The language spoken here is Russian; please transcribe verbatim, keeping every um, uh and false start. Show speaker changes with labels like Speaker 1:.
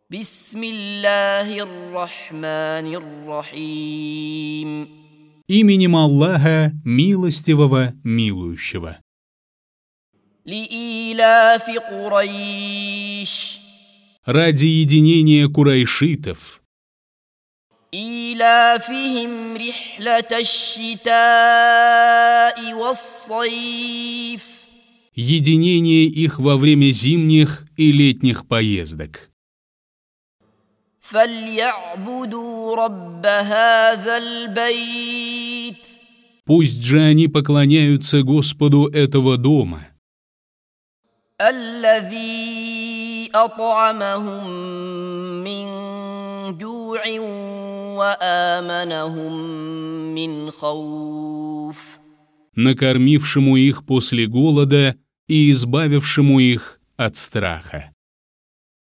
Speaker 1: Бисмиллахир-рахманир-рахим.
Speaker 2: Именем Аллаха, милостивого, милующего.
Speaker 1: Ли-иляфи Курайш.
Speaker 2: Ради единения курайшитов.
Speaker 1: إيلافهم رحلة الشتاء والصيف.
Speaker 2: Единение их во время зимних и летних поездок.
Speaker 1: فليعبدوا رب هذا البيت.
Speaker 2: Пусть же они поклоняются Господу этого дома.
Speaker 1: الذي أطعمهم من جوع وآمنهم من خوف.
Speaker 2: Накормившему их после голода и избавившему их от страха.